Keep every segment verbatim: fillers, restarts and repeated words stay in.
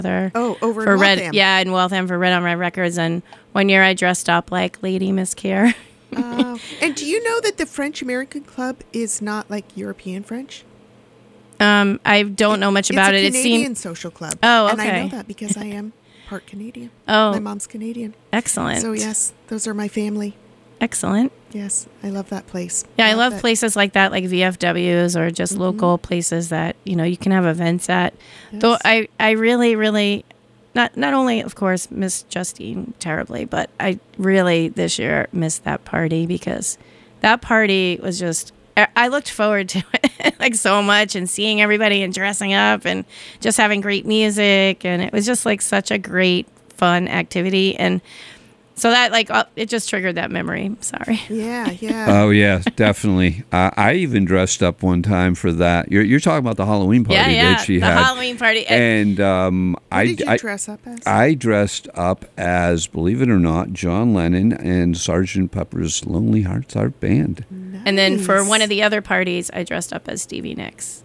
Oh, over for in Red, Waltham. yeah, in Waltham for Red on Red Records. And one year I dressed up like Lady Miss Care. Oh, and do you know that the French American Club is not like European French? Um, I don't know much about it's it. a It Canadian seemed social club. Oh, And I okay. know that because I am part Canadian. Oh. My mom's Canadian. excellent. So, yes, those are my family. Excellent. Yes, I love that place. Yeah, I love it. places like that, like V F Ws or just Mm-hmm. local places that, you know, you can have events at. Yes. Though I, I really, really, not not only, of course, miss Justine terribly, but I really this year missed that party because that party was just, I- I looked forward to it like so much and seeing everybody and dressing up and just having great music. And it was just like such a great, fun activity. And so that like, uh, it just triggered that memory. Sorry. Yeah, yeah. Oh yeah, definitely. Uh, I even dressed up one time for that. You're you're talking about the Halloween party Yeah, yeah. that she the had. Halloween party. And um, what I, did you I, dress up as? I dressed up as, believe it or not, John Lennon and Sergeant Pepper's Lonely Hearts Club Band. And then for Nice. one of the other parties, I dressed up as Stevie Nicks.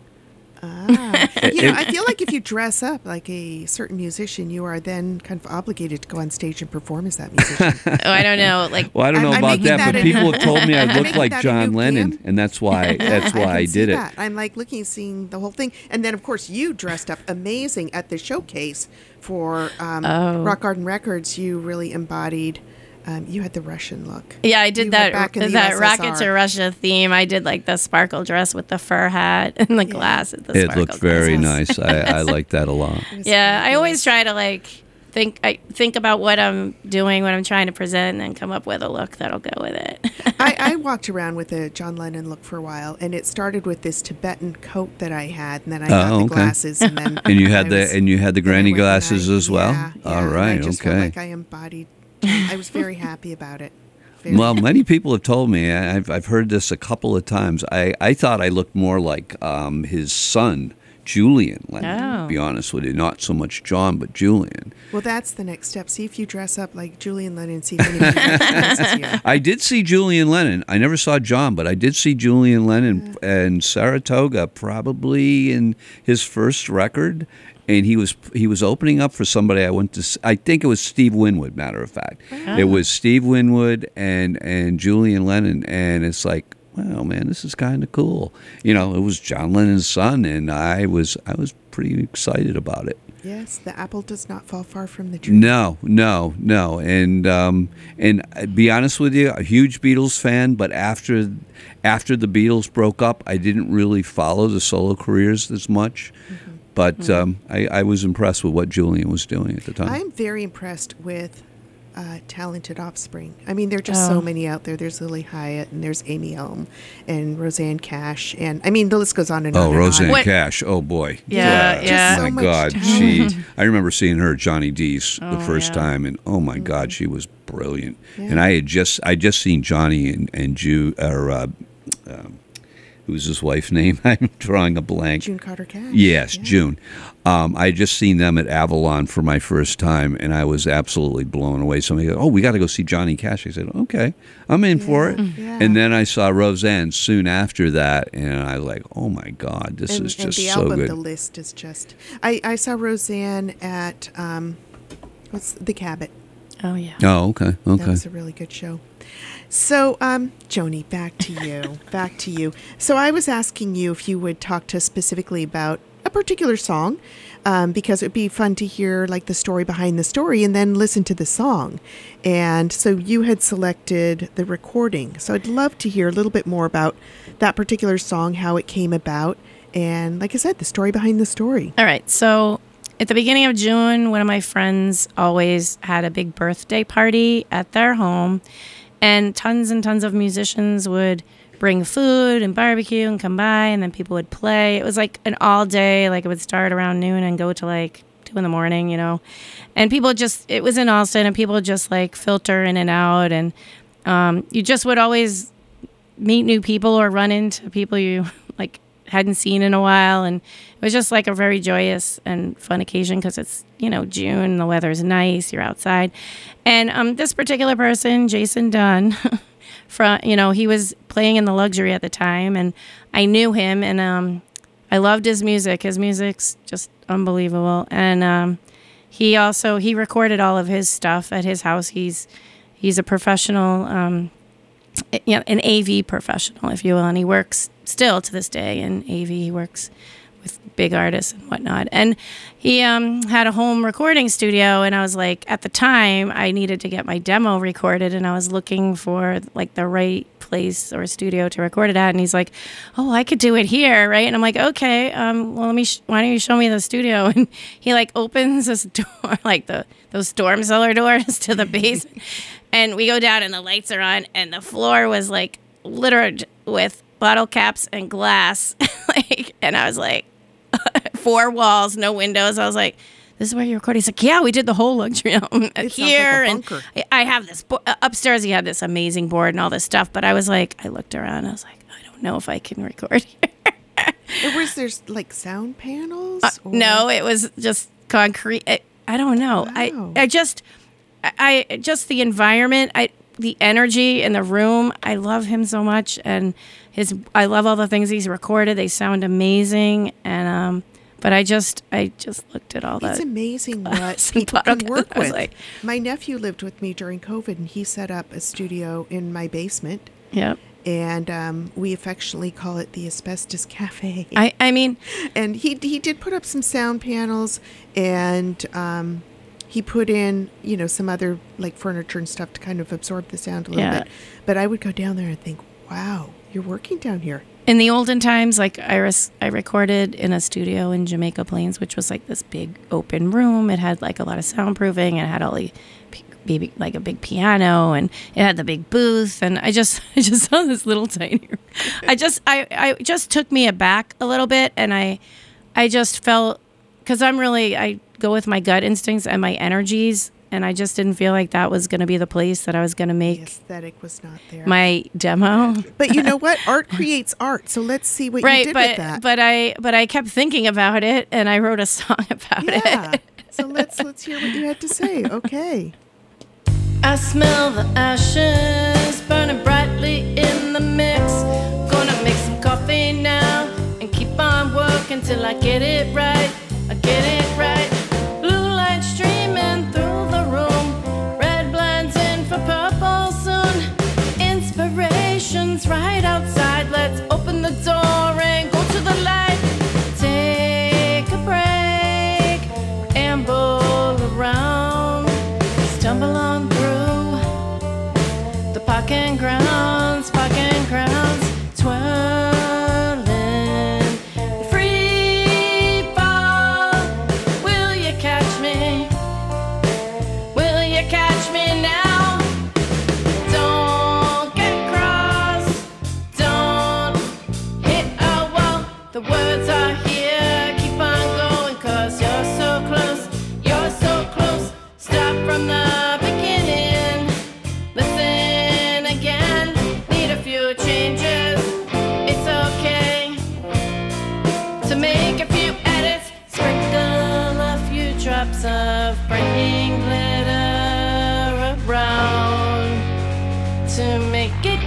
Ah. You know, I feel like if you dress up like a certain musician, you are then kind of obligated to go on stage and perform as that musician. Oh, I don't know. Like, Well, I don't know I'm- I'm about making that, that but a- people have told me I I'm look making like that a John new Lennon, camp. and that's why that's Yeah, why I, I, can see did it. that. I'm like looking, seeing the whole thing, and then of course you dressed up amazing at the showcase for um, Oh. Rock Garden Records. You really embodied. Um, you had the Russian look. yeah, I did You that. were back in the That U S S R. Rocket to Russia theme. I did like the sparkle dress with the fur hat and the glasses. The It sparkle looked very glasses. nice. I, I like that a lot. It was Yeah, I fabulous. always try to like think. I think about what I'm doing, what I'm trying to present, and then come up with a look that'll go with it. I, I walked around with a John Lennon look for a while, and it started with this Tibetan coat that I had, and then I got Oh, the okay. glasses, and then And you had I the was- and you had the then I granny went and glasses I- as well. Yeah, yeah, All and right, I just okay. felt like I embodied. I was very happy about it. Very Well, happy. many people have told me. I- I've I've heard this a couple of times. I, I thought I looked more like um, his son, Julian Lennon. Oh. To be honest with you, not so much John, but Julian. Well, that's the next step. See if you dress up like Julian Lennon. See how many people recognizes you. I did see Julian Lennon. I never saw John, but I did see Julian Lennon in Saratoga, probably in his first record. And he was he was opening up for somebody I went to. s- I think it was Steve Winwood. Matter of fact, it was Steve Winwood and and Julian Lennon, and it's like, wow, man, this is kind of cool. You know, it was John Lennon's son, and I was I was pretty excited about it. Yes, the apple does not fall far from the tree. No, no, no, and um, and uh, be honest with you, a huge Beatles fan. But after after the Beatles broke up, I didn't really follow the solo careers as much. But um, I, I was impressed with what Julian was doing at the time. I am very impressed with uh, talented offspring. I mean, there are just Oh. so many out there. There's Lily Hyatt, and there's Amy Elm, and Roseanne Cash, and I mean, the list goes on and on. Oh, and Roseanne on. What- Cash. Oh, boy. Yeah, Just yeah. so my much God. talent. She, I remember seeing her at Johnny D's the Oh, first yeah. time, and oh, my God, she was brilliant. Yeah. And I had just I just seen Johnny and, and Ju, or uh, um, who's his wife's name? I'm drawing a blank. June Carter Cash. Yes, Yeah. June. Um, I had just seen them at Avalon for my first time, and I was absolutely blown away. Somebody goes, "Oh, we got to go see Johnny Cash." I said, "Okay, I'm in for it." Yeah. And then I saw Roseanne soon after that, and I was like, "Oh my God, this and, is and just the so album, good." the list is just. I, I saw Roseanne at um, what's the Cabot. Oh yeah. Oh, okay, That okay. was a really good show. So, um, Joni, back to you. back to you. So, I was asking you if you would talk to us specifically about a particular song, um, because it would be fun to hear like the story behind the story and then listen to the song. And so, you had selected the recording. So, I'd love to hear a little bit more about that particular song, how it came about, and like I said, the story behind the story. All right. So at the beginning of June, one of my friends always had a big birthday party at their home, and tons and tons of musicians would bring food and barbecue and come by, and then people would play. It was like an all day, like it would start around noon and go to like two in the morning, you know. And people just, it was in Austin, and people would just like filter in and out, and um, you just would always meet new people or run into people you like hadn't seen in a while, and it was just like a very joyous and fun occasion because it's, you know, June, the weather's nice, you're outside. And um, this particular person, Jason Dunn, from, you know, he was playing in the Luxury at the time, and I knew him, and um, I loved his music. His music's just unbelievable. And um, he also he recorded all of his stuff at his house. He's he's a professional, um, you know, an A V professional, if you will, and he works still to this day in A V. He works with big artists and whatnot. And he um, had a home recording studio, and I was like, at the time, I needed to get my demo recorded, and I was looking for like the right place or studio to record it at. And he's like, oh, I could do it here, right? And I'm like, okay, um, well, let me. Sh- why don't you show me the studio? And he like opens this door, like the those storm cellar doors to the basement, and we go down, and the lights are on, and the floor was like littered with bottle caps and glass, like, and I was like. Four walls, no windows. I was like, this is where you record? He's like, yeah, we did the whole luxury home here. Like a and bunker. I, I have this bo- upstairs. He had this amazing board and all this stuff. But I was like, I looked around. I was like, I don't know if I can record here. And was there like sound panels? Uh, or- no, it was just concrete. I, I don't know. Wow. I, I just, I, I just the environment. I the energy in the room. I love him so much, and his. I love all the things he's recorded. They sound amazing, and um. But I just, I just looked at all that. It's amazing what glass and people bottle can caps. work I was with. like- My nephew lived with me during COVID, and he set up a studio in my basement, Yep. and um, we affectionately call it the Asbestos Cafe. I, I mean, And he he did put up some sound panels, and um, he put in, you know, some other like furniture and stuff to kind of absorb the sound a little Yeah. bit. But I would go down there and think, wow, you're working down here. in the olden times, like I, res- I recorded in a studio in Jamaica Plains, which was like this big open room. It had like a lot of soundproofing, and it had all the p- baby, like a big piano, and it had the big booth. And I just, I just saw this little tiny room. I just, I, I just took me aback a little bit, and I, I just felt, because I'm really, I go with my gut instincts and my energies. And I just didn't feel like that was going to be the place that I was going to The make aesthetic was not there. my demo. But you know what? Art creates art. So let's see what you Right, did but with that. but I but I kept thinking about it, and I wrote a song about yeah. it. So let's let's hear what you had to say. Okay. I smell the ashes burning brightly in the mix. Gonna make some coffee now and keep on working till I get it right. I get it right. Blue light streaming through the room. Red blends in for purple soon. Inspiration's right outside. Let's open the door and go to the light. Take a break, amble around, stumble on through the parking grounds, parking grounds, twirling, free fall. Will you catch me? Will you catch me now? Don't get cross, don't hit a wall. The words are here, keep on going, cause you're so close, you're so close. Start from the beginning, listen again. Need a few changes, it's okay to make a few edits. Sprinkle a few drops of burning glitter around to make it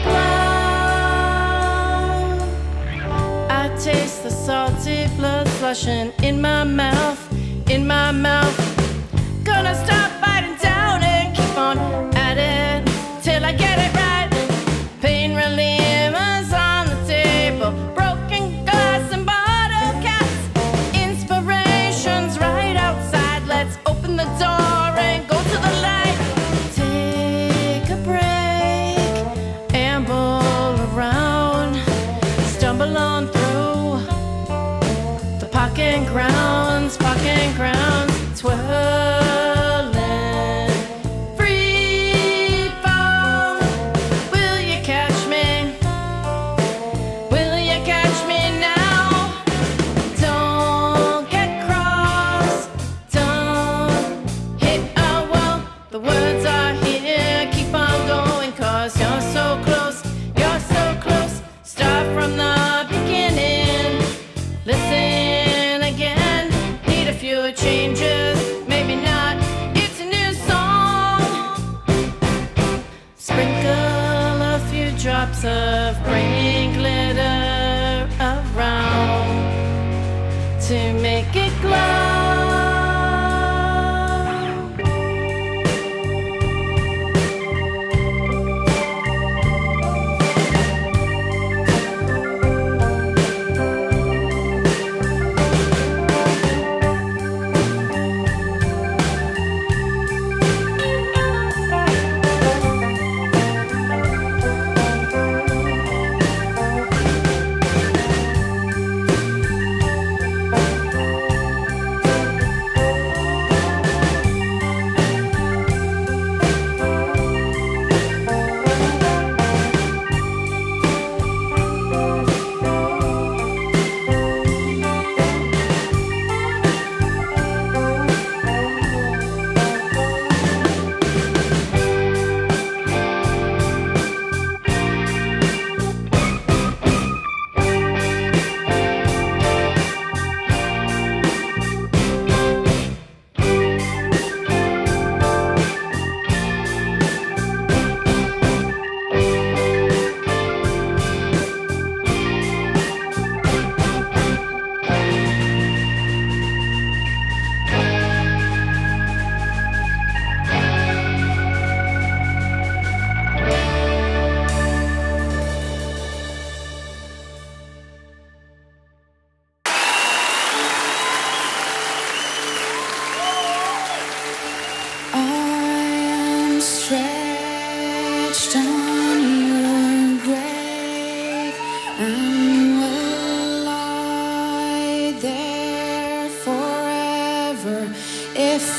glow. I taste the salty blood flushing in my mouth, in my mouth. Gonna stop biting down and keep on at it till I get it right. Pain relievers on the table, broken glass and bottle caps. Inspiration's right outside. Let's open the door and go to the light. Take a break, amble around, stumble on through the parking grounds, parking grounds, twirling.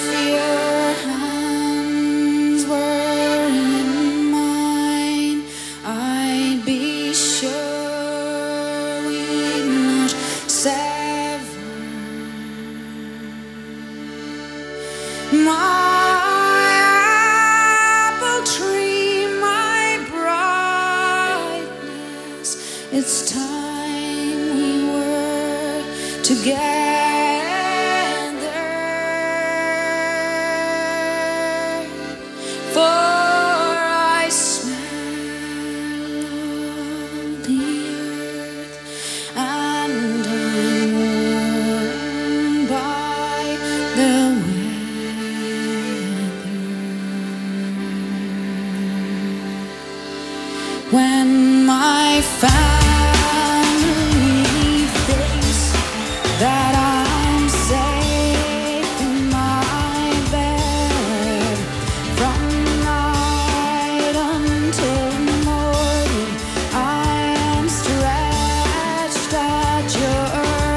your hands were in mine, I'd be sure we'd not sever. My apple tree, my brightness, it's time we were together. For I smell the earth and I'm warmed by the weather. When my family thinks that I'm safe in my bed from night until morning, I am stretched at your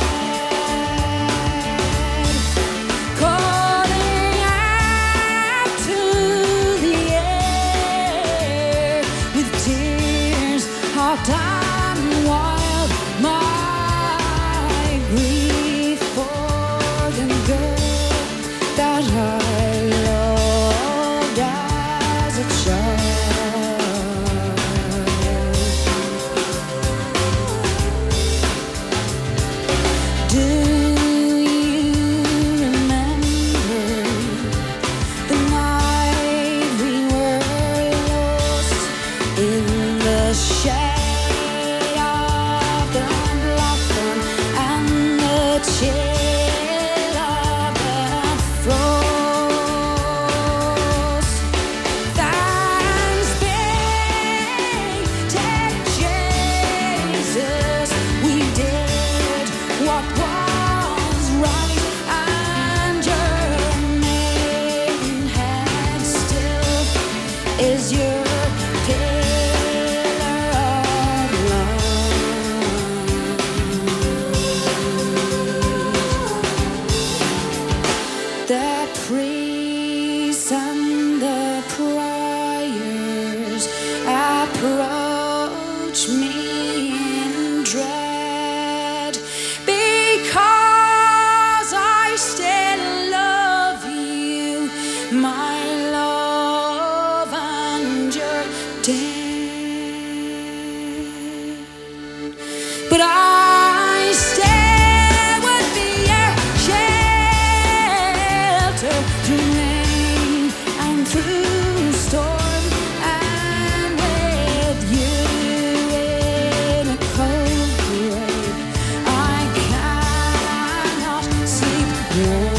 head, calling out to the air with tears hot and wild, my grief for the girl that I loved as a child. Do you remember the night we were lost in the shade of the blackthorn and the chill of the frost? Thanks be to Jesus, we did what was right, and your maidenhead still is your pillar of light. The priests and the priors approach me in dread, because I still love you, my love, and you're dead. But I still would be your shelter through rain and through storm, and with you in a cold grave, I cannot sleep warm.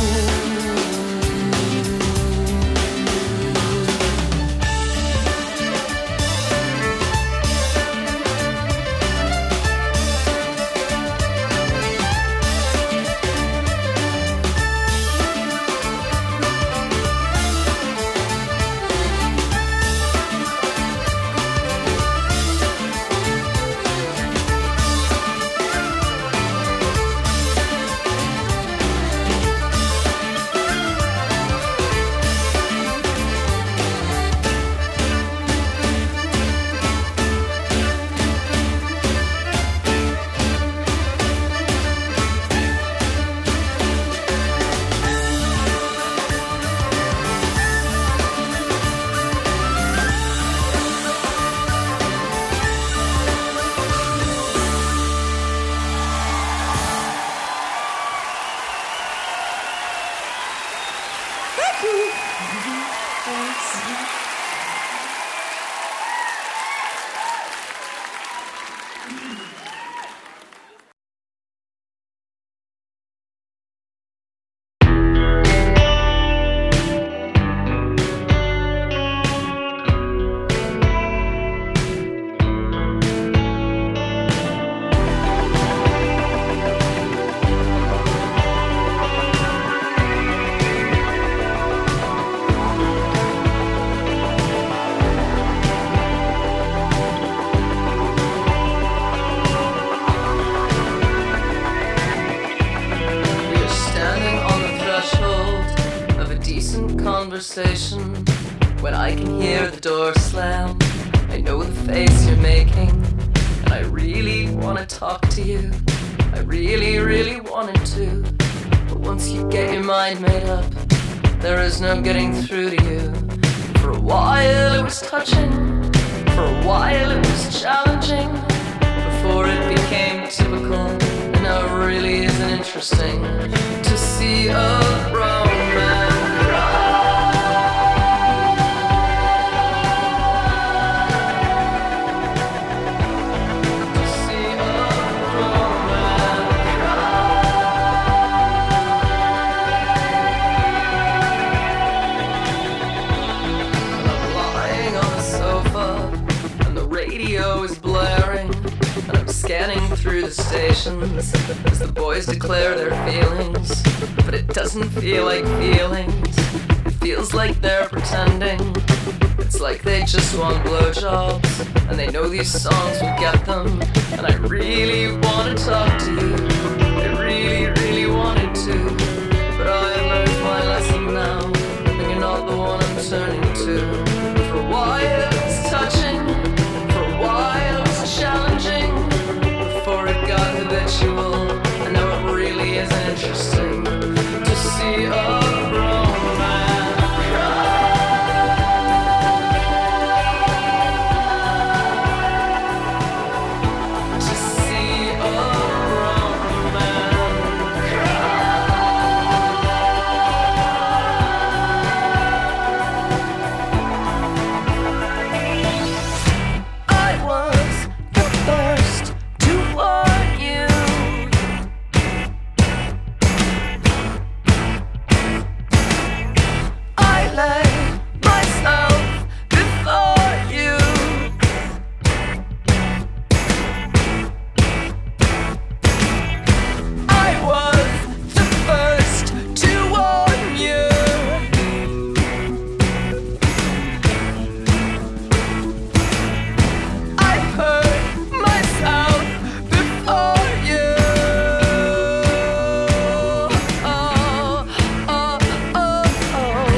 decent conversation when I can hear the door slam. I know the face you're making, and I really wanna talk to you. I really, really wanted to. But once you get your mind made up, there is no getting through to you. For a while it was touching, for a while it was challenging, before it became typical, and now it really isn't interesting to see a grown man cry. To see a grown man lying on the sofa, and the radio is blaring, and I'm scanning through the stations as the boys declare their feelings. But it doesn't feel like feelings, it feels like they're pretending. It's like they just want blowjobs, and they know these songs will get them. And I really wanna talk to you, I really, really wanted to. But I learned my lesson now, and you're not the one I'm turning to. For a while it was touching, for a while it was challenging, before it got habitual, and now it really isn't interesting to see a grown man cry. To see a grown man I was the first to warn you. I lay myself before you. I was the first to warn you. I hurt myself before you. Oh, oh, oh, oh.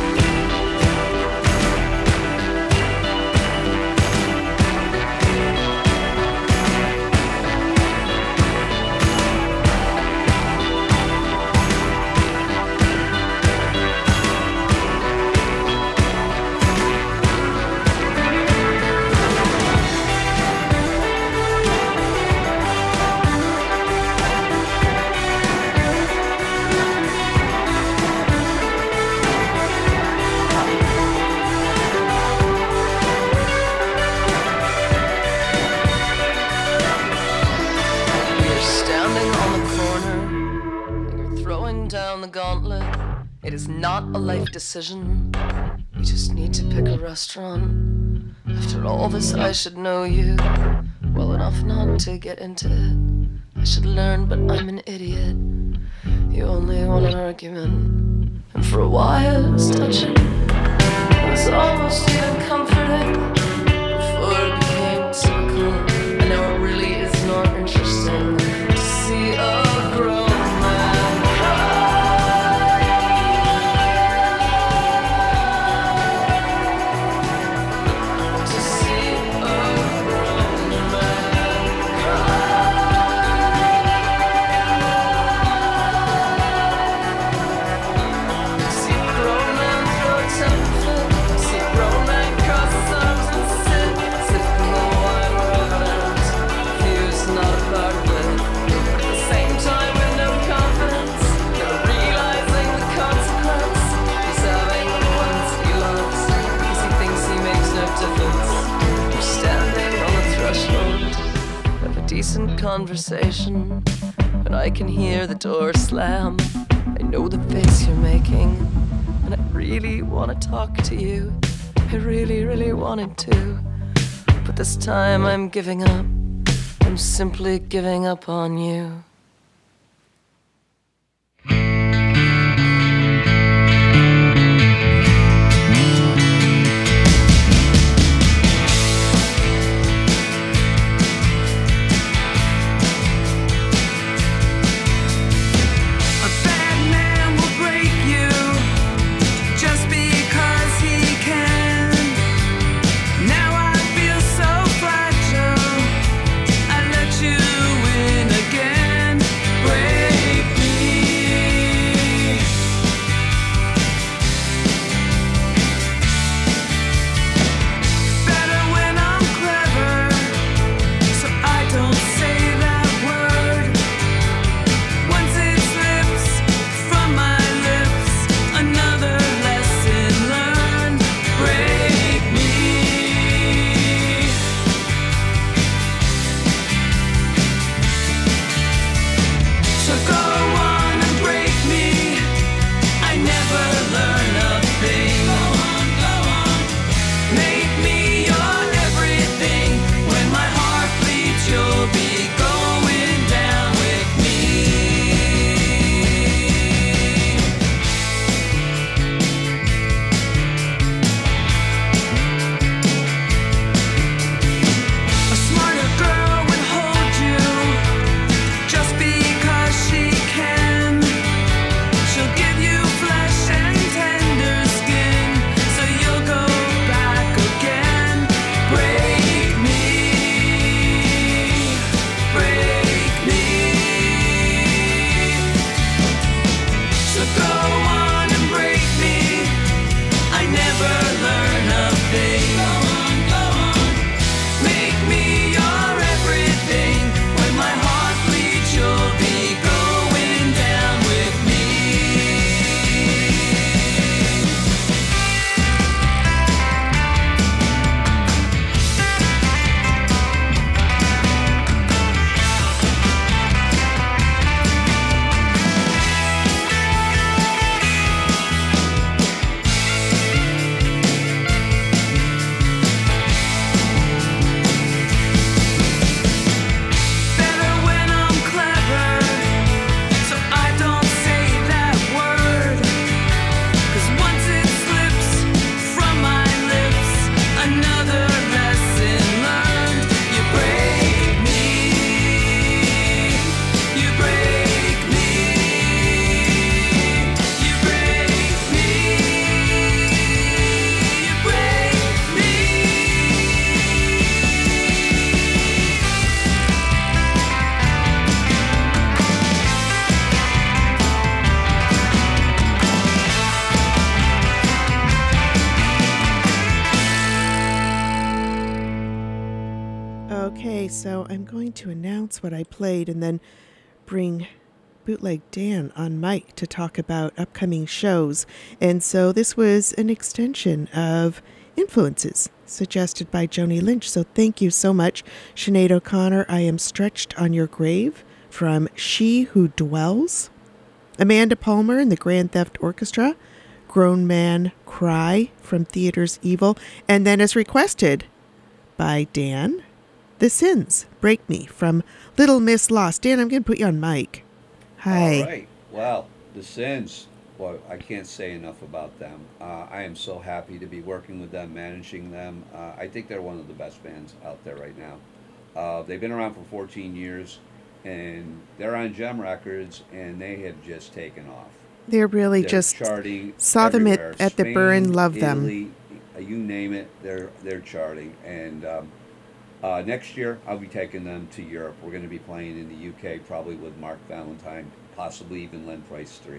You're standing on the corner, and you're throwing down the gauntlet. It is not a life decision. You just need to pick a restaurant. After all this, I should know you well enough not to get into it. I should learn, but I'm an idiot. You only want an argument, and for a while it was touching. It was almost even comforting, before it became typical, and now it really is not interesting to see a grown man cry. To see a grown man cry. See a grown man throw a temper, see a grown man cross his arms and sit, sit in the wine revenant. He's not a part of it. At the same time, with no confidence, never realizing the consequence. He's having the ones he loves, because he thinks he makes no difference. You're standing on the threshold of a decent conversation, and I can hear the door slam. I know the face you're making, and I really want to talk to you. I really, really wanted to. But this time I'm giving up. I'm simply giving up on you. A bad man will break you. So I'm going to announce what I played and then bring Bootleg Dan on mic to talk about upcoming shows. And so this was an extension of influences suggested by Joni Lynch. So thank you so much, Sinead O'Connor. I Am Stretched on Your Grave from She Who Dwells. Amanda Palmer and the Grand Theft Orchestra, Grown Man Cry from Theater's Evil. And then as requested by Dan, The Sins, Break Me from Little Miss Lost. Dan, I'm going to put you on mic. Hi. All right. Well, The Sins, well, I can't say enough about them. Uh, I am so happy to be working with them, managing them. Uh, I think they're one of the best bands out there right now. Uh, they've been around for fourteen years, and they're on Gem Records, and they have just taken off. They're really They're just charting saw them at, everywhere. at the Spain, Burn, love Italy, them. uh, you name it, they're they're charting. And um, uh, next year, I'll be taking them to Europe. We're going to be playing in the U K, probably with Mark Valentine, possibly even Len Price three.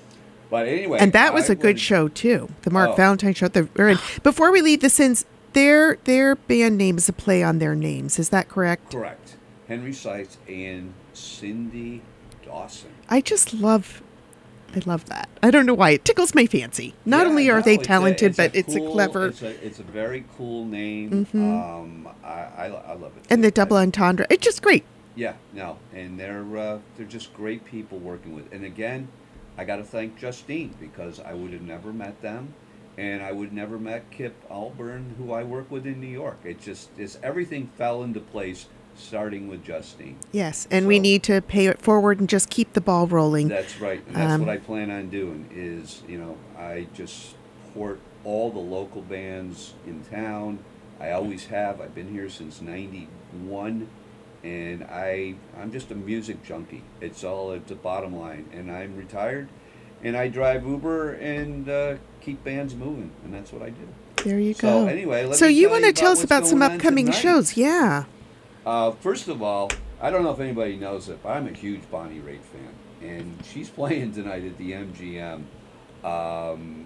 But anyway, And that was I a good would- show too. The Mark Oh. Valentine show at the Burn. Before we leave The Sins, their their band name is a play on their names. Is that correct? Correct. Henry Sykes and Cindy Dawson. I just love I love that. I don't know why. It tickles my fancy. Not Yeah, only are no, they it's a- talented, but a it's a cool- clever It's a, it's a very cool name. Mhm. Um, I, I, I love it. and the I- double entendre. It's just great. Yeah, no, and they're uh, they're just great people working with. And again, I got to thank Justine because I would have never met them, and I would never met Kip Alburn, who I work with in New York. It just it's everything fell into place, starting with Justine. Yes, and we So- need to pay it forward and just keep the ball rolling. That's right, and that's Um, what I plan on doing. Is you know I just support all the local bands in town. I always have. I've been here since ninety-one. And I, I'm just a music junkie. It's all at the bottom line. And I'm retired, and I drive Uber and uh, keep bands moving, and that's what I do. There you So go. anyway, let so me you tell want you to tell about us about what's some going on upcoming tonight. shows? Yeah. Uh, first of all, I don't know if anybody knows it, but I'm a huge Bonnie Raitt fan, and she's playing tonight at the M G M. Um,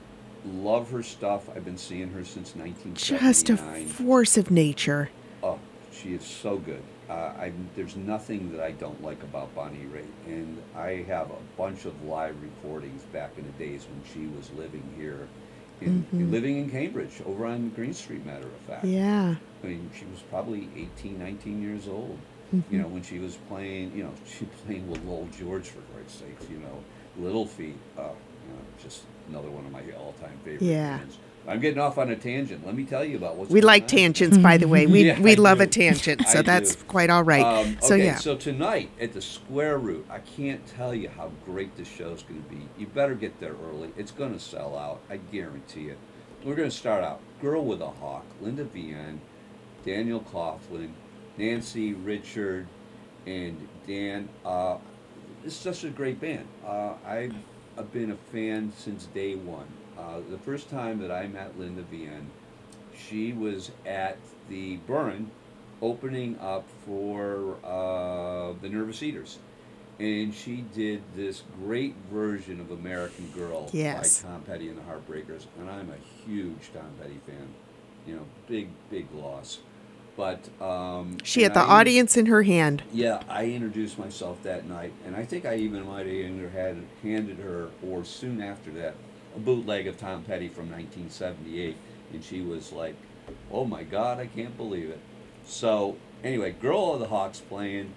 love her stuff. I've been seeing her since nineteen seventy-nine. Just a force of nature. Oh, she is so good. Uh, I, there's nothing that I don't like about Bonnie Raitt, and I have a bunch of live recordings back in the days when she was living here, in, Mhm. living in Cambridge, over on Green Street, matter of fact. Yeah. I mean, she was probably eighteen, nineteen years old, Mhm. you know, when she was playing, you know, she playing with Lowell George, for Christ's sakes, you know, Little Feat, uh, you know, just another one of my all-time favorite Yeah. bands. I'm getting off on a tangent. Let me tell you about what's We going like on. tangents, by the way. We Yeah, we I love do. a tangent, so I that's do. quite all right. Um, so okay, yeah. so tonight at the Square Root, I can't tell you how great this show's going to be. You better get there early. It's going to sell out. I guarantee it. We're going to start out. Girl with a Hawk, Linda Vienne, Daniel Coughlin, Nancy Richard, and Dan. Uh, it's just a great band. Uh, I've, I've been a fan since day one. Uh, the first time that I met Linda Vienne, she was at the Burn opening up for uh, the Nervous Eaters. And she did this great version of American Girl Yes. by Tom Petty and the Heartbreakers. And I'm a huge Tom Petty fan. You know, big, big loss. But um, She had and the I- audience in her hand. Yeah, I introduced myself that night, and I think I even might have either had handed her, or soon after that, a bootleg of Tom Petty from nineteen seventy-eight, and she was like, "Oh my God, I can't believe it." So anyway, Girl of the Hawks playing.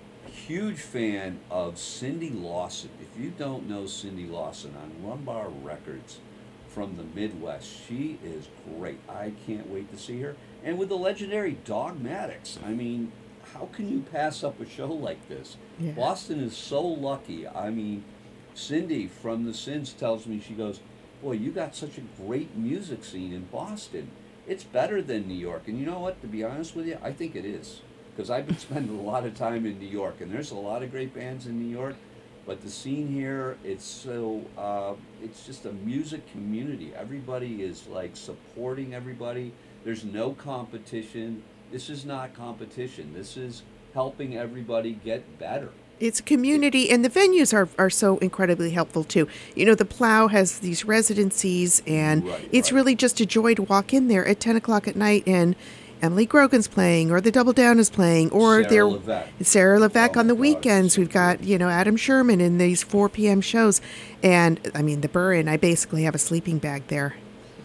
Huge fan of Cindy Lawson. If you don't know Cindy Lawson on Lumbar Records from the Midwest, she is great. I can't wait to see her. And with the legendary Dogmatics, I mean, how can you pass up a show like this? Yeah. Boston is so lucky. I mean, Cindy from The Sins tells me, she goes, "Boy, you got such a great music scene in Boston. It's better than New York." And you know what? To be honest with you, I think it is. Because I've been spending a lot of time in New York, and there's a lot of great bands in New York, but the scene here, it's so, uh, it's just a music community. Everybody is like supporting everybody. There's no competition. This is not competition. This is helping everybody get better. It's a community, and the venues are, are so incredibly helpful too. You know, the Plow has these residencies, and Right, it's right. really just a joy to walk in there at ten o'clock at night and Emily Grogan's playing, or the Double Down is playing, or Sarah they're Levesque. Sarah Levesque Oh on my the God, weekends. so We've got, you know, Adam Sherman in these four p.m. shows. And, I mean, the Burren, I basically have a sleeping bag there.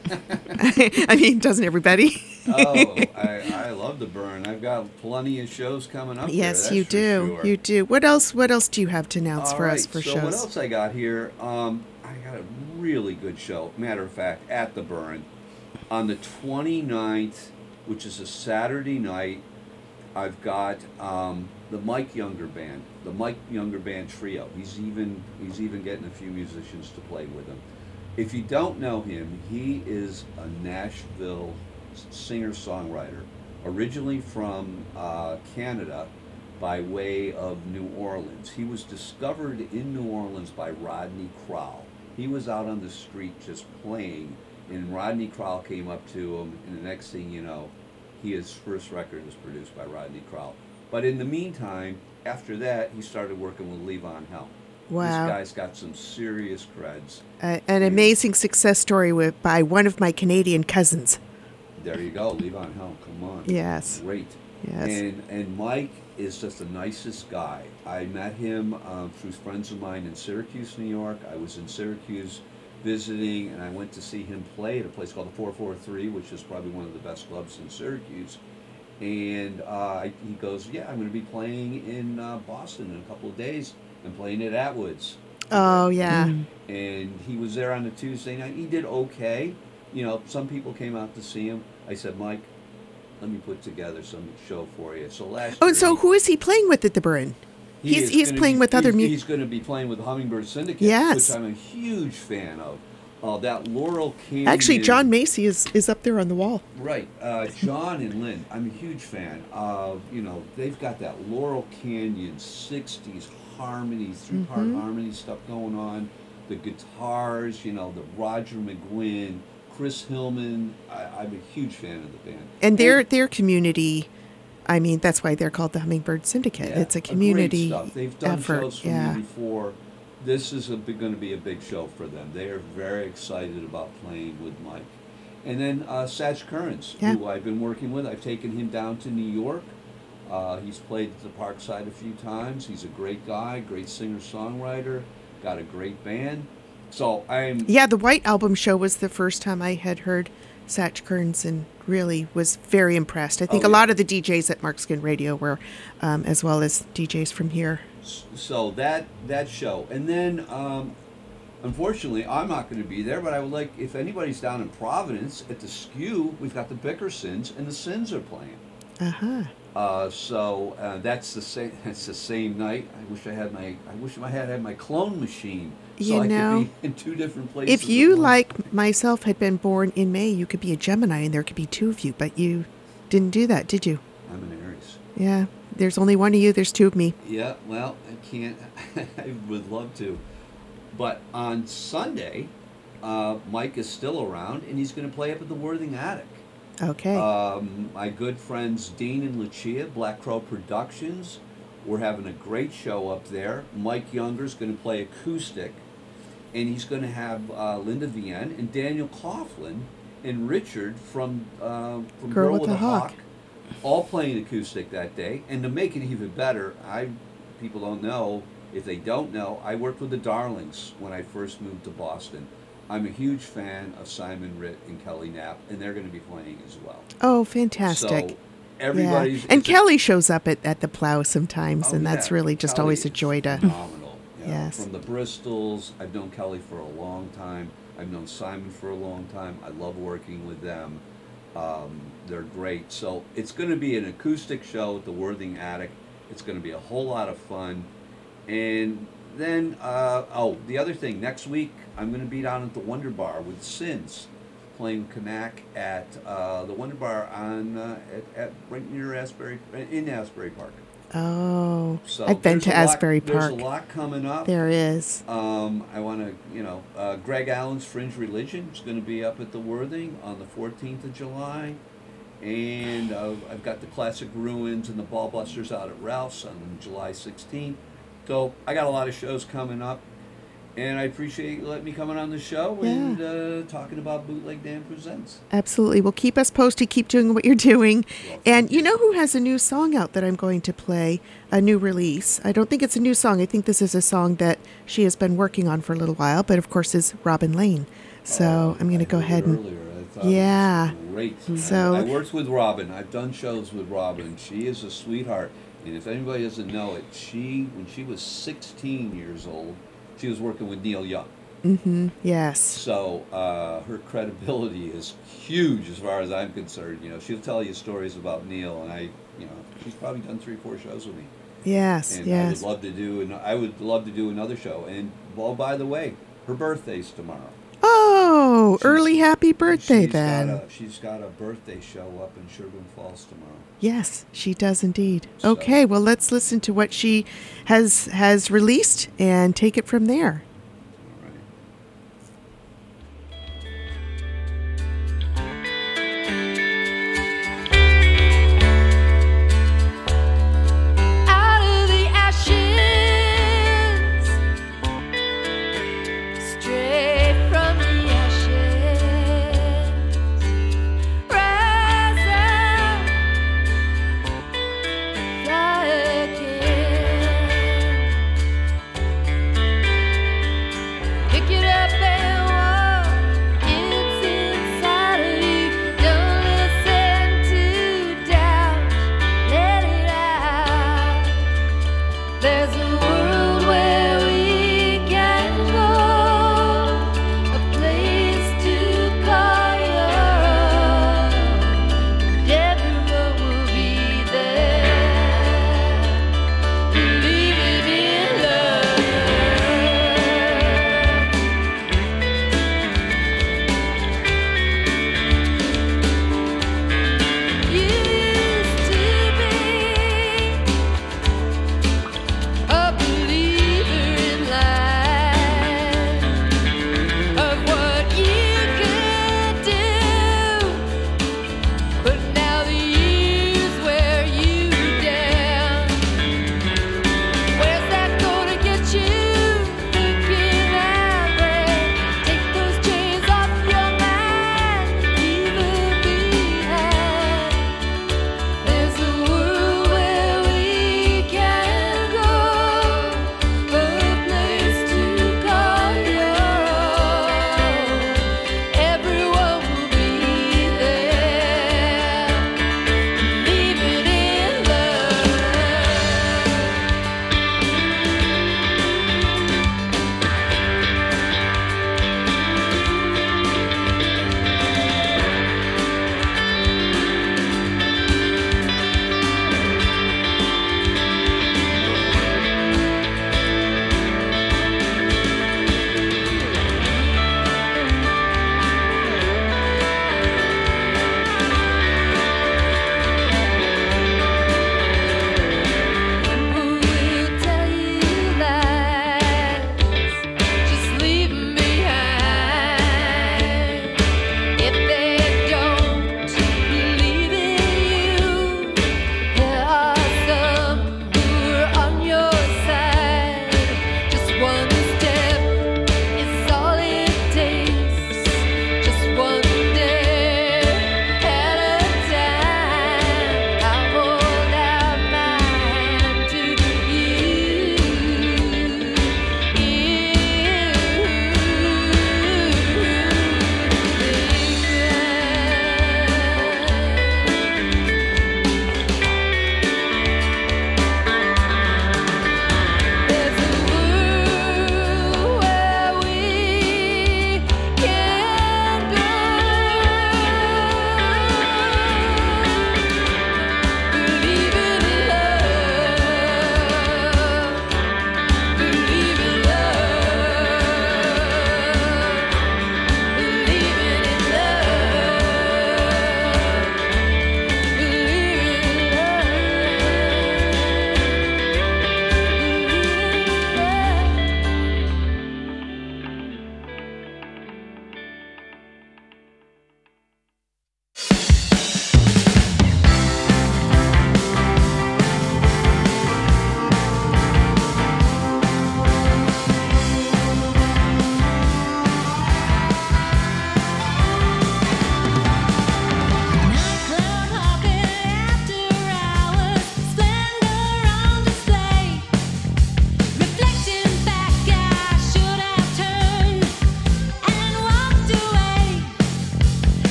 I mean, doesn't everybody? Oh, I, I love the Burn. I've got plenty of shows coming up. Yes, there, you that's for do. sure. You do. What else? What else do you have to announce All for us right, for so shows? what else I got here? Um, I got a really good show. Matter of fact, at the Burn, on the twenty-ninth, which is a Saturday night, I've got um, the Mike Younger Band, the Mike Younger Band Trio. He's even he's even getting a few musicians to play with him. If you don't know him, he is a Nashville singer-songwriter, originally from uh, Canada by way of New Orleans. He was discovered in New Orleans by Rodney Crowell. He was out on the street just playing, and Rodney Crowell came up to him, and the next thing you know, he, his first record was produced by Rodney Crowell. But in the meantime, after that, he started working with Levon Helm. Wow. This guy's got some serious creds. Uh, an amazing success story with by one of my Canadian cousins. There you go, Levon Helm, come on. Yes. Great. Yes. And and Mike is just the nicest guy. I met him um, through friends of mine in Syracuse, New York. I was in Syracuse visiting, and I went to see him play at a place called the four four three, which is probably one of the best clubs in Syracuse. And uh, he goes, yeah, I'm going to be playing in uh, Boston in a couple of days. I'm playing at Atwood's. Oh yeah. And he was there on a Tuesday night. He did okay. You know, some people came out to see him. I said, Mike, let me put together some show for you. So last Oh, year, and so he- who is he playing with at the Burn? he he's is he's gonna playing be- with other he's, mu- He's going to be playing with Hummingbird Syndicate, Yes. which I'm a huge fan of. Uh, that Laurel Canyon. Actually, John Macy is, is up there on the wall. Right. Uh, John and Lynn, I'm a huge fan of, you know, they've got that Laurel Canyon sixties harmony, three-part Mm-hmm. harmony stuff going on. The guitars, you know, the Roger McGuinn, Chris Hillman. I, I'm a huge fan of the band. And their their community, I mean, that's why they're called the Hummingbird Syndicate. Yeah, it's a great community stuff. They've done effort. shows for Yeah. me before. This is going to be a big show for them. They are very excited about playing with Mike. And then uh, Satch Kearns, Yeah. who I've been working with. I've taken him down to New York. Uh, he's played at the Parkside a few times. He's a great guy, great singer-songwriter, got a great band. So I'm... Yeah, the White Album show was the first time I had heard Satch Kearns and really was very impressed. I think Oh, a yeah. lot of the D Js at Mark Skin Radio were, um, as well as D Js from here. So that that show, and then um, unfortunately I'm not going to be there. But I would like, if anybody's down in Providence at the S K U, we've got the Bickersons, and the Sins are playing. Uh-huh. Uh, so uh, that's the same. That's the same night. I wish I had my. I wish I had had my clone machine, so You I know, could be in two different places. If you, at once. like myself, had been born in May, you could be a Gemini and there could be two of you, but you didn't do that, did you? I'm an Aries. Yeah. There's only one of you, there's two of me. Yeah. Well, I can't. I would love to, but on Sunday, uh, Mike is still around, and he's going to play up at the Worthing Attic. Okay. Um, my good friends Dean and Lucia, Black Crow Productions, we're having a great show up there. Mike Younger's going to play acoustic, and he's going to have uh, Linda Vienne and Daniel Coughlin and Richard from uh, from Girl with the Hawk. all playing acoustic that day. And to make it even better, I people don't know. If they don't know, I worked with the Darlings when I first moved to Boston. I'm a huge fan of Simon Ritt and Kelly Knapp, and they're going to be playing as well. oh, fantastic. So everybody's yeah. And it's a- Kelly shows up at, at the Plow sometimes, Oh, and that's yeah. really just Kelly always a is joy to. phenomenal. you know, Yes. From the Bristols, I've known Kelly for a long time. I've known Simon for a long time. I love working with them. Um, they're great. So it's going to be an acoustic show at the Worthing Attic. It's going to be a whole lot of fun. And then, uh, oh, the other thing, next week I'm going to be down at the Wonder Bar with Sins, playing Kanak at uh, the Wonder Bar on uh, at, at right near Asbury, in Asbury Park. Oh, So I've been there's to a lot- Asbury Park. There's a lot coming up. There is. Um, I want to, you know, uh, Greg Allen's Fringe Religion is going to be up at the Worthing on the fourteenth of July. And uh, I've got the Classic Ruins and the Ballbusters out at Ralph's on July sixteenth. So I got a lot of shows coming up. And I appreciate you letting me come on the show Yeah. and uh, talking about Bootleg Dan Presents. Absolutely. Well, keep us posted. Keep doing what you're doing. And you know who has a new song out that I'm going to play, a new release? I don't think it's a new song. I think this is a song that she has been working on for a little while, but of course is Robin Lane. So Oh, I'm going to I go heard ahead and... earlier. I thought it was Yeah. great. So- I, I worked with Robin. I've done shows with Robin. She is a sweetheart. And if anybody doesn't know it, she when she was sixteen years old, she was working with Neil Young. Mm-hmm. Yes. So uh, her credibility is huge as far as I'm concerned. You know, she'll tell you stories about Neil, and I, you know, she's probably done three, four shows with me. Yes. And yes. I would love to do, and I would love to do another show. And well, by the way, her birthday's tomorrow. Oh, She's- early happy birthday she's then. Got a, she's got a birthday show up in Sherburne Falls tomorrow. Yes, she does indeed. So- Okay, well let's listen to what she has has released and take it from there. All right. Out of the ashes, straight from the ashes, rise up, fly again.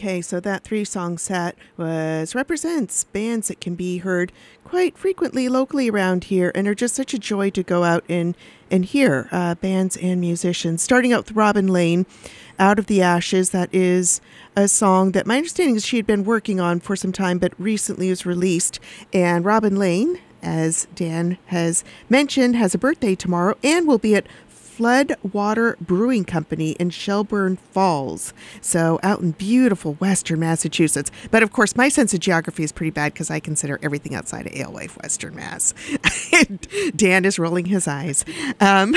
Okay, so that three-song set was represents bands that can be heard quite frequently locally around here and are just such a joy to go out and, and hear, uh, bands and musicians. Starting out with Robin Lane, Out of the Ashes. That is a song that my understanding is she had been working on for some time, but recently was released. And Robin Lane, as Dan has mentioned, has a birthday tomorrow and will be at Floodwater Brewing Company in Shelburne Falls. So out in beautiful Western Massachusetts. But of course, my sense of geography is pretty bad because I consider everything outside of Alewife Western Mass. Dan is rolling his eyes. Um,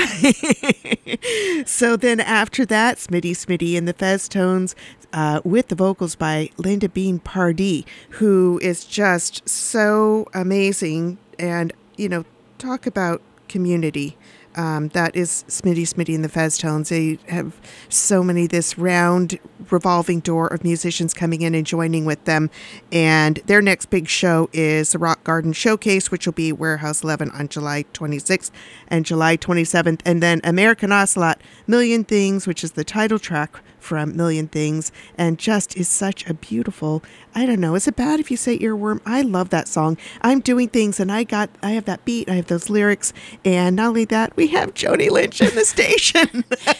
so then after that, Smitty Smitty and the Fez Tones uh, with the vocals by Linda Bean Pardee, who is just so amazing. And, you know, talk about community. Um, that is Smitty Smitty and the Fez Tones. They have so many, this round revolving door of musicians coming in and joining with them. And their next big show is the Rock Garden Showcase, which will be Warehouse eleven on July twenty-sixth and July twenty-seventh. And then American Ocelot, Million Things, which is the title track from Million Things, and just is such a beautiful, I don't know, is it bad if you say earworm? I love that song. I'm doing things and I got, I have that beat, I have those lyrics, and not only that, we have Joni Lynch in the station.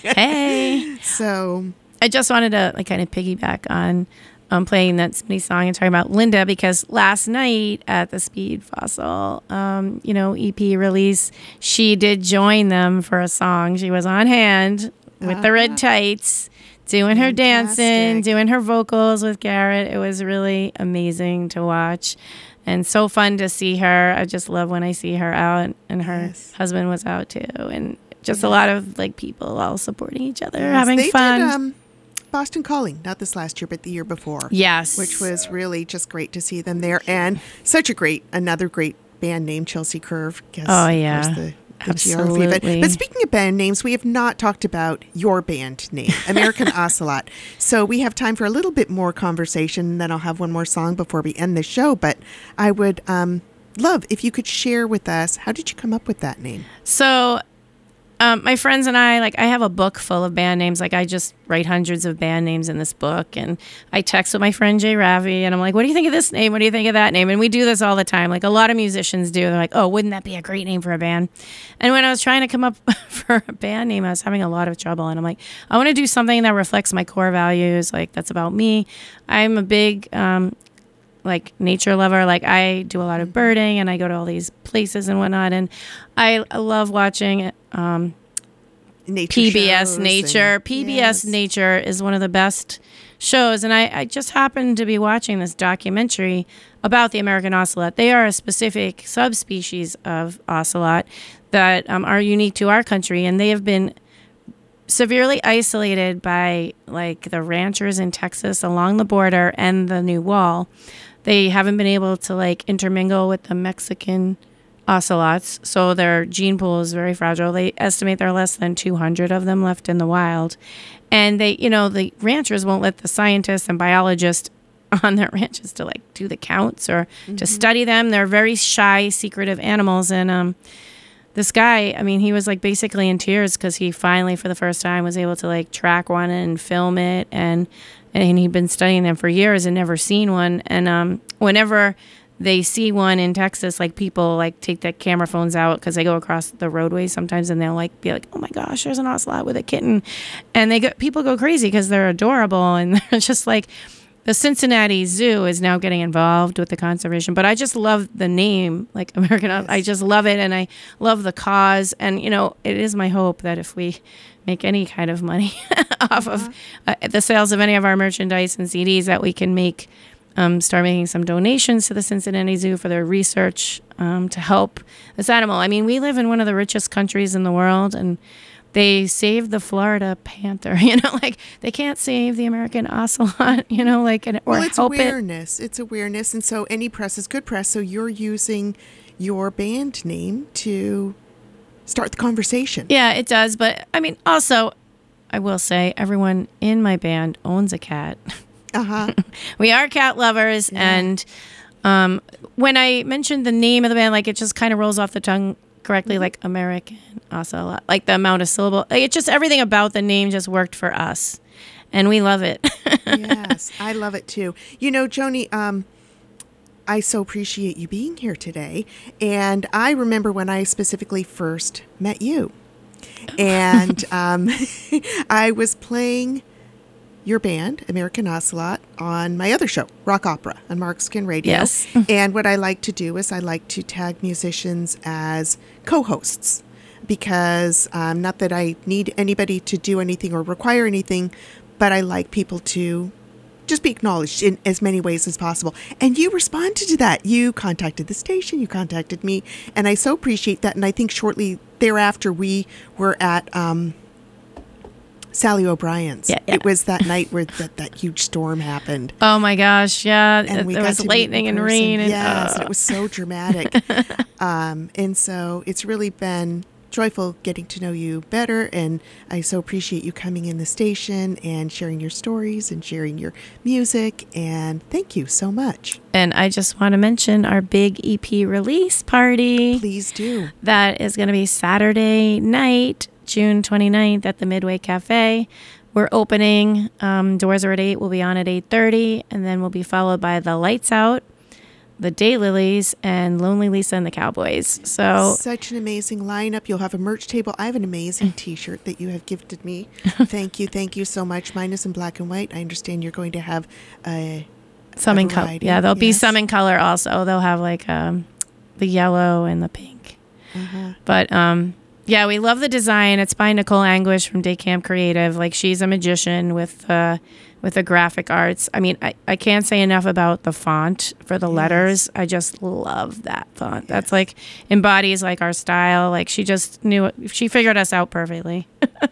Hey. So I just wanted to like kind of piggyback on um, playing that Smitty song and talking about Linda, because last night at the Speed Fossil, um, you know, E P release, she did join them for a song. She was on hand with the red tights, doing her dancing, Fantastic. doing her vocals with Garrett. It was really amazing to watch and so fun to see her. I just love when I see her out, and her Yes. husband was out too. And just a lot of like people all supporting each other, yes, having they fun. did um, Boston Calling, not this last year, but the year before. Yes. Which was really just great to see them there. And such a great, another great band name, Chelsea Curve. Guess, Oh, of yeah. course, the, the geography of it. Absolutely. But speaking of band names, we have not talked about your band name, American Ocelot. So we have time for a little bit more conversation, and then I'll have one more song before we end the show. But I would um, love if you could share with us, how did you come up with that name? So, um, my friends and I, like, I have a book full of band names. Like, I just write hundreds of band names in this book. And I text with my friend Jay Ravi, and I'm like, what do you think of this name? What do you think of that name? And we do this all the time. Like, a lot of musicians do. They're like, oh, wouldn't that be a great name for a band? And when I was trying to come up for a band name, I was having a lot of trouble. And I'm like, I want to do something that reflects my core values. Like, that's about me. I'm a big, um, like nature lover. Like, I do a lot of birding and I go to all these places and whatnot. And I, I love watching um, Nature P B S shows Nature. and- P B yes. S Nature is one of the best shows. And I, I just happened to be watching this documentary about the American ocelot. They are a specific subspecies of ocelot that um, are unique to our country. And they have been severely isolated by like the ranchers in Texas along the border and the new wall. They haven't been able to like intermingle with the Mexican ocelots, so their gene pool is very fragile. They estimate there are less than two hundred of them left in the wild. And they, you know, the ranchers won't let the scientists and biologists on their ranches to like do the counts or to study them. They're very shy, secretive animals. And um, this guy, I mean, he was like basically in tears because he finally, for the first time, was able to like track one and film it. And and he'd been studying them for years and never seen one. And um, whenever they see one in Texas, like people like take their camera phones out because they go across the roadway sometimes, and they'll like be like, "Oh my gosh, there's an ocelot with a kitten," and they go, people go crazy because they're adorable, and they're just like, the Cincinnati Zoo is now getting involved with the conservation. But I just love the name, like American. Yes. I just love it, and I love the cause, and you know, it is my hope that if we make any kind of money off uh-huh. of uh, the sales of any of our merchandise and C Ds, that we can make. Um, start making some donations to the Cincinnati Zoo for their research um, to help this animal. I mean, we live in one of the richest countries in the world, and they saved the Florida panther. You know, like they can't save the American ocelot. You know, like and, or well, it's help awareness. it. It's awareness, and so any press is good press. So you're using your band name to start the conversation. Yeah, it does. But I mean, also, I will say, everyone in my band owns a cat. Uh-huh. We are cat lovers, yeah. and um, when I mentioned the name of the band, like it just kind of rolls off the tongue correctly, mm-hmm. like American Ocelot, like the amount of syllable. Like, it just everything about the name just worked for us, and we love it. Yes, I love it too. You know, Joni, um, I so appreciate you being here today. And I remember when I specifically first met you. And um, I was playing your band, American Ocelot, on my other show, Rock Opera, on Mark Skin Radio. Yes. And what I like to do is I like to tag musicians as co-hosts because um, not that I need anybody to do anything or require anything, but I like people to just be acknowledged in as many ways as possible. And you responded to that. You contacted the station, you contacted me, and I so appreciate that. And I think shortly thereafter we were at um, Sally O'Brien's. Yeah, yeah. It was that night where that, that huge storm happened. Oh my gosh, yeah. And we there got was to meet lightning in and person. rain. And, yes, uh, and it was so dramatic. um, and so it's really been joyful getting to know you better, and I so appreciate you coming in the station and sharing your stories and sharing your music, and thank you so much. And I just want to mention our big E P release party. Please do. That is going to be Saturday night, June twenty-ninth at the Midway Cafe. We're opening. Um, doors are at eight. We'll be on at eight thirty, and then we'll be followed by the Lights Out, the Daylilies, and Lonely Lisa and the Cowboys. So Such an amazing lineup. You'll have a merch table. I have an amazing t-shirt that you have gifted me. Thank you. Thank you so much. Mine is in black and white. I understand you're going to have a some a in color. variety. Yeah, there'll be Yes. some in color also. They'll have like um, the yellow and the pink. Uh-huh. But um, yeah, we love the design. It's by Nicole Anguish from Day Camp Creative. Like, she's a magician with uh, with the graphic arts. I mean, I, I can't say enough about the font for the Yes. letters. I just love that font. That's like embodies like our style. Like, she just knew it. She figured us out perfectly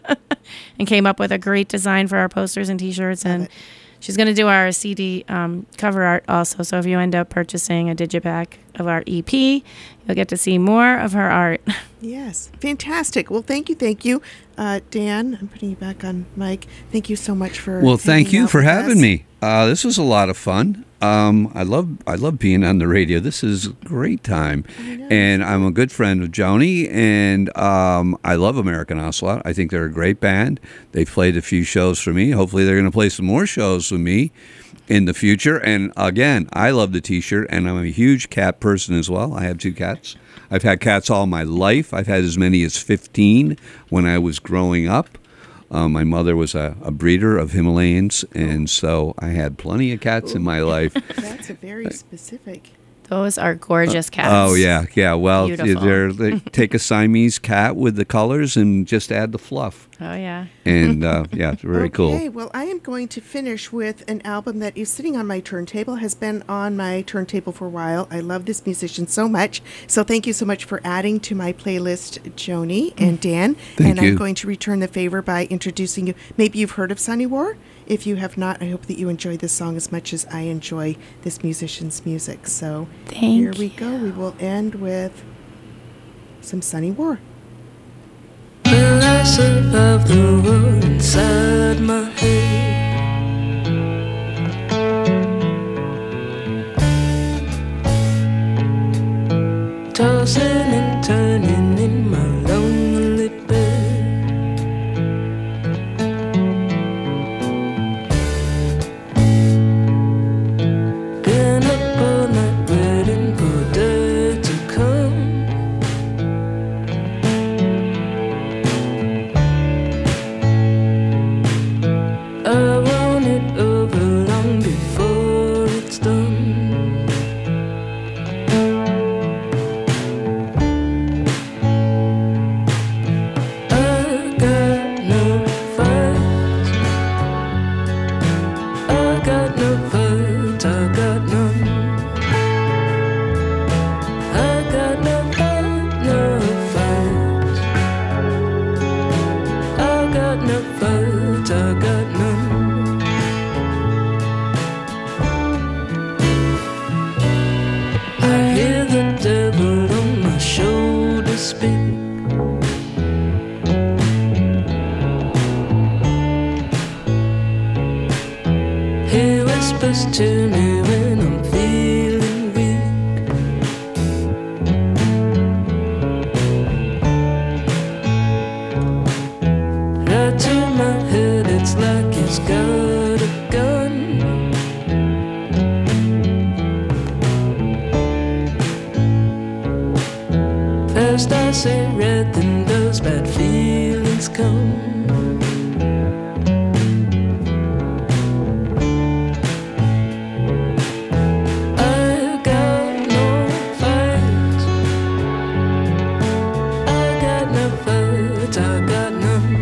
and came up with a great design for our posters and t-shirts. Love and it. she's going to do our C D um, cover art also. So if you end up purchasing a digipack of our E P, you'll get to see more of her art. Yes. Fantastic. Well, thank you. Thank you. Uh, Dan, I'm putting you back on mic. Thank you so much for Well, thank hanging you out for with having us. me. Uh, this was a lot of fun. Um, I love I love being on the radio. This is a great time, and I'm a good friend of Joni, and um, I love American Ocelot. I think they're a great band. They've played a few shows for me. Hopefully, they're going to play some more shows with me in the future. And again, I love the T-shirt, and I'm a huge cat person as well. I have two cats. I've had cats all my life. I've had as many as fifteen when I was growing up. Um, my mother was a, a breeder of Himalayans, and so I had plenty of cats in my life. That's a very specific. Those are gorgeous cats. Oh yeah, yeah. Well, Beautiful. they're, they take a Siamese cat with the colors and just add the fluff, Oh, yeah. and uh, yeah, it's very Okay, cool. well, I am going to finish with an album that is sitting on my turntable, has been on my turntable for a while. I love this musician so much. So thank you so much for adding to my playlist, Joni and Dan. Thank and you. I'm going to return the favor by introducing you. Maybe you've heard of Sunny War. If you have not, I hope that you enjoy this song as much as I enjoy this musician's music. So Thank here we go. We will end with some Sunny War. Will I survive the war inside my head? Tossing and turning in my lonely bed. Been up all night waiting for day to come. I want it over long before it's done. First I say red, then those bad feelings come. I got no fight, I got no fight, I got none.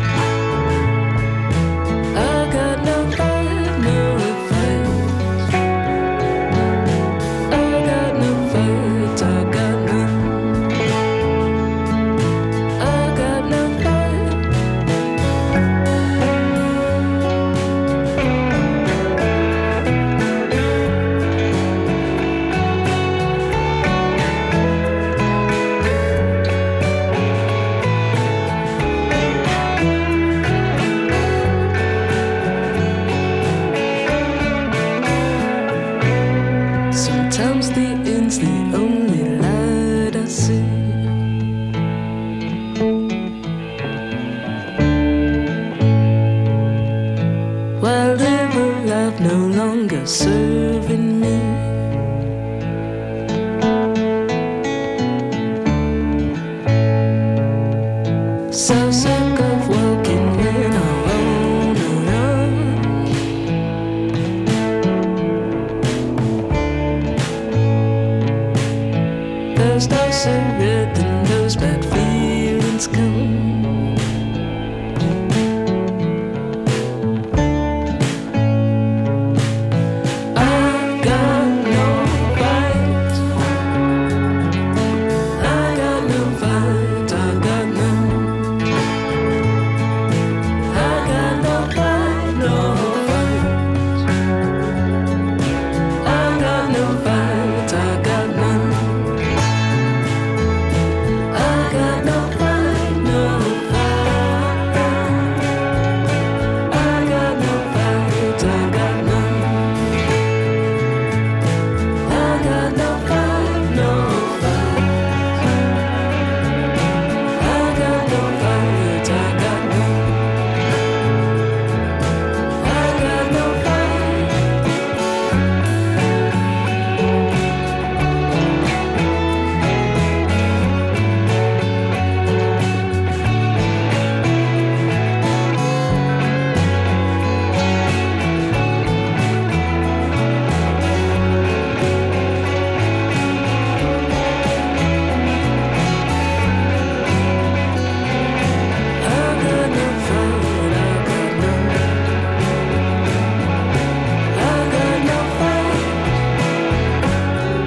I got no fight, no fight. I got no fight, I got none. I got no fight. Sometimes the end's the only light I see. While live life no longer serving me. So sick of walking in a own around. First I say red, then those bad feelings come.